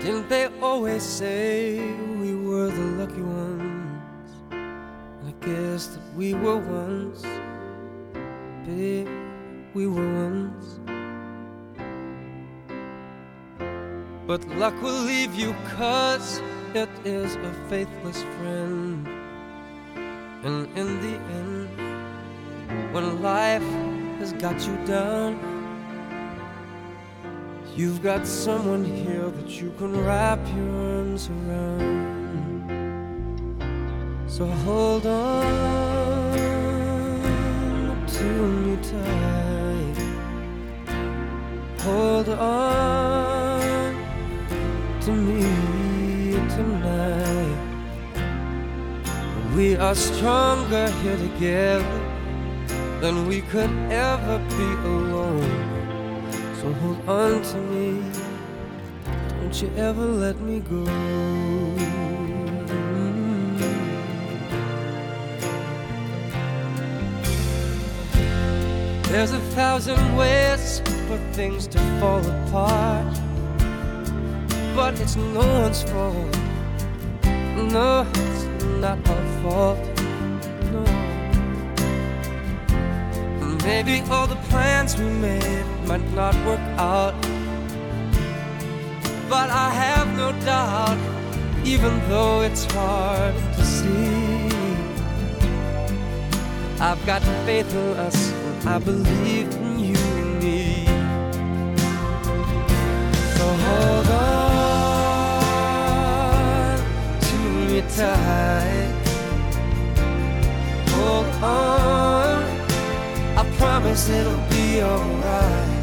Didn't they always say we were the lucky ones? And I guess that we were once, babe, we were once. But luck will leave you 'cause it is a faithless friend. And in the end, when life has got you down, you've got someone here that you can wrap your arms around. So hold on to me tight. Hold on to me tonight. We are stronger here together than we could ever be alone. So hold on to me, don't you ever let me go. There's 1,000 ways for things to fall apart, but it's no one's fault. No, it's not our fault. No. Maybe all the plans we made might not work out, but I have no doubt, even though it's hard to see, I've got faith in us, and I believe in you and me. So hold on to me tight. Hold on, I promise it'll be alright.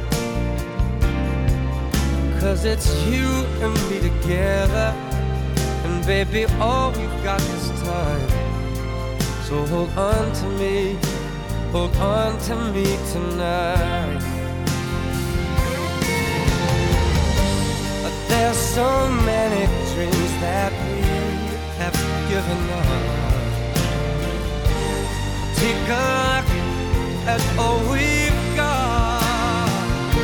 'Cause it's you and me together, and baby, all we've got is time. So hold on to me tonight. But there's so many dreams that we have given up. Take a look at all we've got,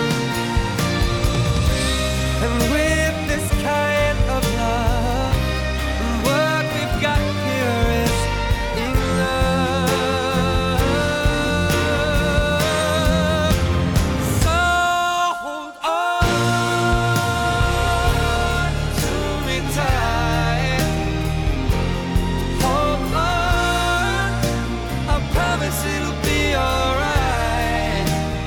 and with this kind of love, and what we've got here is enough. So hold on to me tight. Hold on, I promise it'll be alright.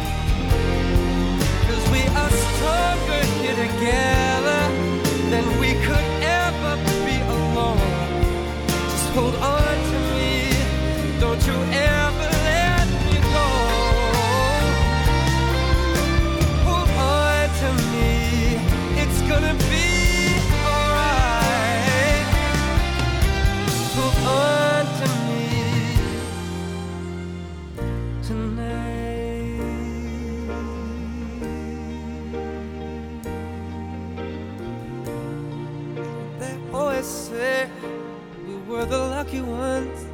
'Cause we are stronger here together than we could ever be alone. Just hold on to me, don't you ever let me go. Hold on to me, it's gonna be alright. Hold on to me tonight. They always say we were the lucky ones.